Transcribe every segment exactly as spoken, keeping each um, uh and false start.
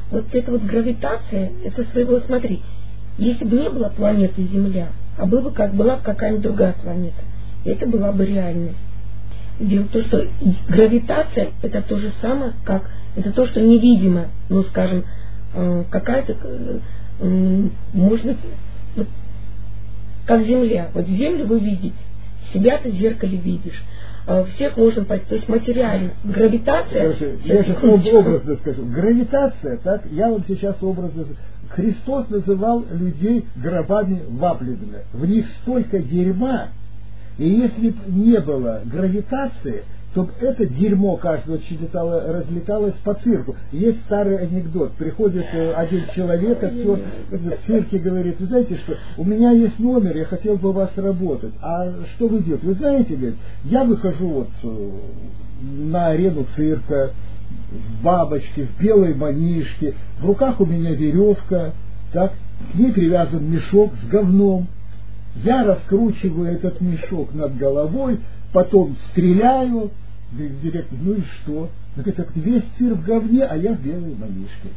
вот эта вот гравитация, это своего, смотри, если бы не было планеты Земля, а была бы как была бы какая-нибудь другая планета, это была бы реальность. Дело в том, что гравитация это то же самое, как это то, что невидимо, ну скажем, какая-то, может быть, вот, как Земля. Вот Землю вы видите, себя-то в зеркале видишь. Всех можно понять. То есть материальность, гравитация. Слушай, я сейчас образно скажу. Гравитация, так, я вам сейчас образно. Христос называл людей гробами вабленными. В них столько дерьма, и если бы не было гравитации, то бы это дерьмо каждого разлеталось по цирку. Есть старый анекдот. Приходит один человек, актер в цирке, говорит: вы знаете что, у меня есть номер, я хотел бы у вас работать. А что вы делаете? Вы знаете, говорит, я выхожу вот на арену цирка, в бабочке, в белой манишке, в руках у меня веревка, так, к ней привязан мешок с говном. Я раскручиваю этот мешок над головой, потом стреляю. Директор: ну и что? Это весь цирк в говне, а я в белой манишке.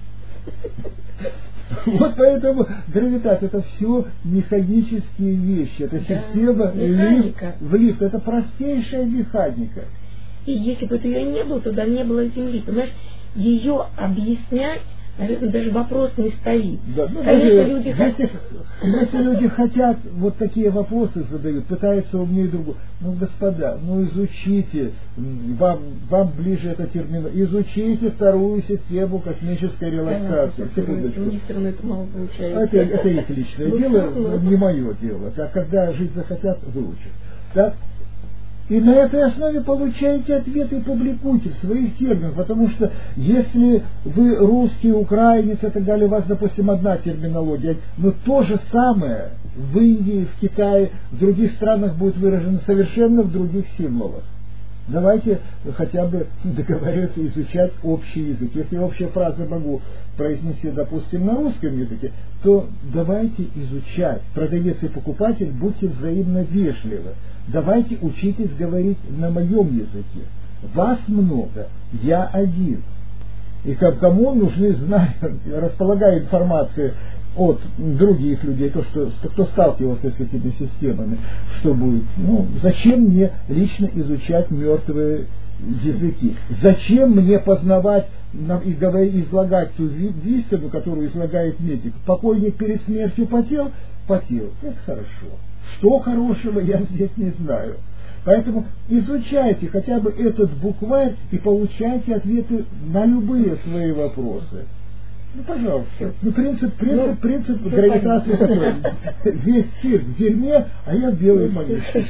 Вот поэтому гравитация — это все механические вещи, это система лифт в лифт, это простейшая механика. И если бы ее не было, тогда не было Земли. Понимаешь, ее объяснять, наверное, даже вопрос не стоит. Да, ну, конечно, даже, люди если, хотят... если люди хотят, вот такие вопросы задают, пытаются умнее другу. Ну, господа, ну изучите, вам, вам ближе эта термина, изучите вторую систему космической релаксации. Секундочку. У них все равно это мало получается. Это, это их личное ну, дело, не мое дело. Так, когда жить захотят, выучат. Так? И на этой основе получаете ответы и публикуйте в своих терминах, потому что если вы русский, украинец и так далее, у вас, допустим, одна терминология, но то же самое в Индии, в Китае, в других странах будет выражено совершенно в других символах. Давайте хотя бы договориться изучать общий язык. Если я общие фразы могу произнести, допустим, на русском языке, то давайте изучать. Продавец и покупатель, будьте взаимно вежливы. Давайте учитесь говорить на моем языке. Вас много, я один. И кому нужны знания, располагая информацией от других людей, то, что, кто сталкивался с этими системами, что будет. Ну, зачем мне лично изучать мертвые языки? Зачем мне познавать и говорить, излагать ту истину, которую излагает медик? Покойник перед смертью потел? Потел. Это хорошо. Что хорошего, я здесь не знаю. Поэтому изучайте хотя бы этот букварь и получайте ответы на любые свои вопросы. Ну, пожалуйста. Ну, принцип, принцип, ну, принцип гравитации такой. Весь цирк в дерьме, а я в белой манишке.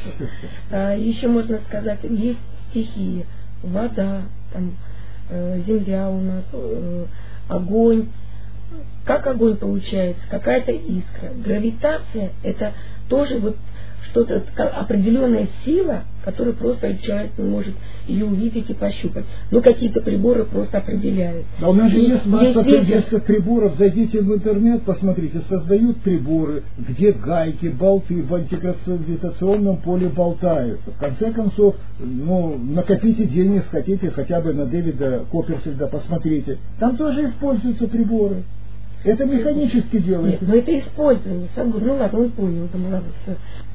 Еще можно сказать, есть стихии. Вода, там, земля у нас, огонь. Как огонь получается? Какая-то искра. Гравитация — это тоже вот что-то, определенная сила, которую просто человек не может ее увидеть и пощупать. Но какие-то приборы просто определяют. А у нас же есть масса есть приборов. Зайдите в интернет, посмотрите, создают приборы, где гайки, болты в антигравитационном поле болтаются. В конце концов, ну, накопите денег, хотите хотя бы на Дэвида Копперфильда, посмотрите. Там тоже используются приборы. Это механически делается. Нет, но это использование. Ну ладно, он понял, да, ладно, все.